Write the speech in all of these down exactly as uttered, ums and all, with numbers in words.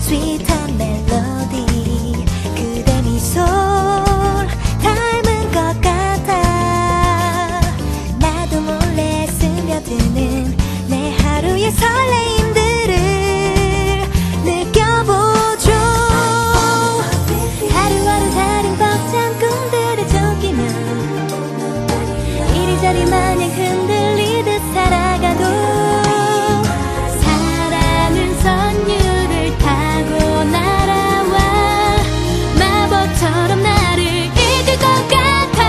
스윗한 멜로디 그대 미소 닮은 것 같아. 나도 몰래 스며드는 내 하루의 설레임들을 느껴보죠. 하루하루 다른 벅찬 꿈들에 쫓기며 이리저리 마냥 흔들리듯 살아가도 사랑은 선율을 타고 날아와 마법처럼 나를 이끌 것 같아.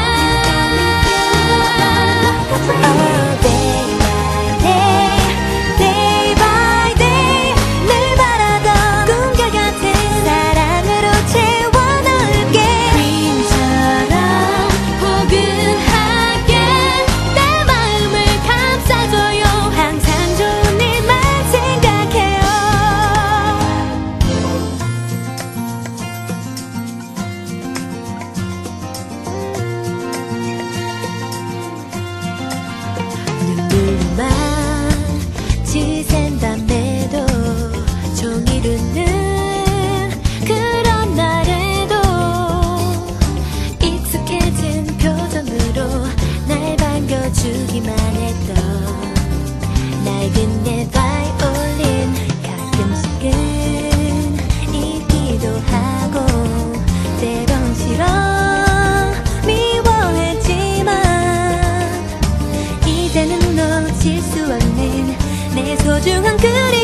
Oh, day by day, day by day 늘 바라던 꿈과 같은 사랑으로 채워넣을게. dream처럼 포근하게 내 마음을 감싸줘요. 항상 좋은 일만 생각해요. 눈물만 지샌 밤에도 종이루는 그런 날에도 익숙해진 표정으로 날 반겨주기만 했던 낡은 내 바이올린 가끔씩은 잊기도 하고 때론 싫어 미워했지만 이제는 놓칠 수 없는 내 소중한 그림